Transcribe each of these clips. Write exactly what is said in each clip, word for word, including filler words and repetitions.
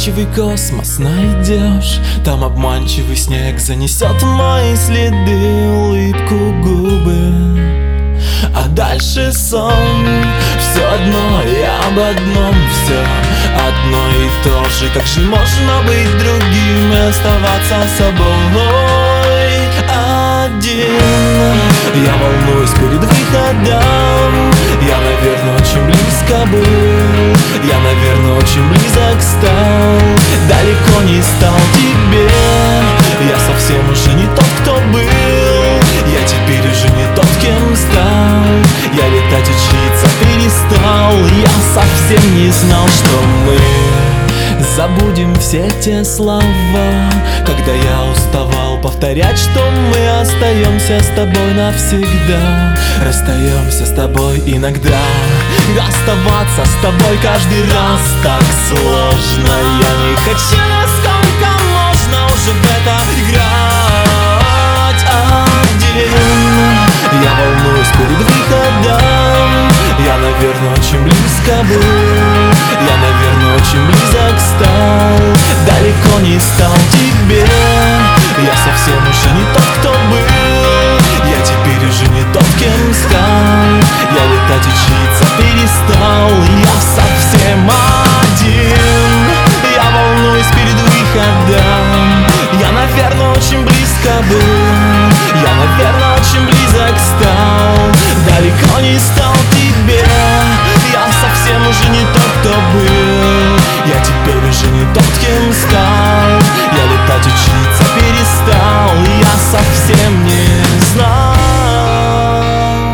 обманчивый космос найдешь, там обманчивый снег занесет мои следы, улыбку, губы. А дальше сон, все одно и об одном, все одно и то же. Как же можно быть другим и оставаться собой один? Я волнуюсь перед выходом, я, наверное, очень близко был, я, наверное, очень близок стал, далеко не стал тебе. Я совсем уже не тот, кто был, я теперь уже не тот, кем стал. Я летать учиться перестал, я совсем не знал, что мы забудем все те слова. Когда я уставал повторять, что мы остаемся с тобой навсегда, расстаемся с тобой иногда. Оставаться с тобой каждый раз так сложно. Я не хочу, сколько можно уже в это играть один. Я волнуюсь перед выходом, я, наверное, очень близко был, я, наверное, очень близок стал, далеко не стал тебе. Я совсем уже не тот, кто был, я теперь уже не тот, кем стал. Я летать учиться перестал, я совсем один. Я волнуюсь перед выходом, я, наверное, очень близко был, я, наверное, очень близок стал, далеко не стал тебе. Я совсем уже не тот, кто был, я теперь уже не тот, кем стал. Я летать учиться перестал, я совсем не знал,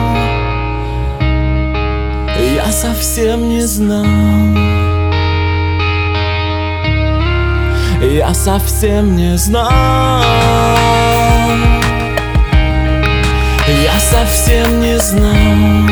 я совсем не знал, я совсем не знал, я совсем не знал.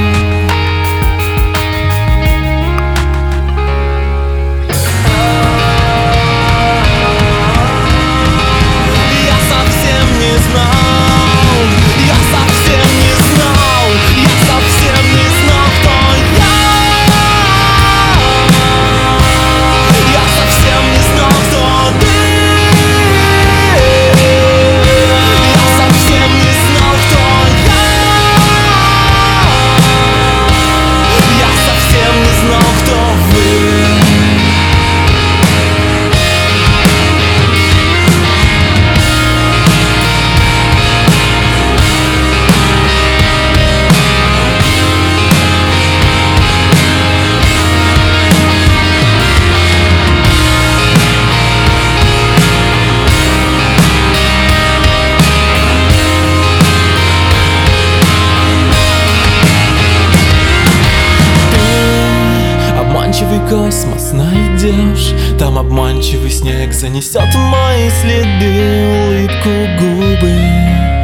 Обманчивый космос найдешь, там обманчивый снег занесет мои следы, улыбку, губы.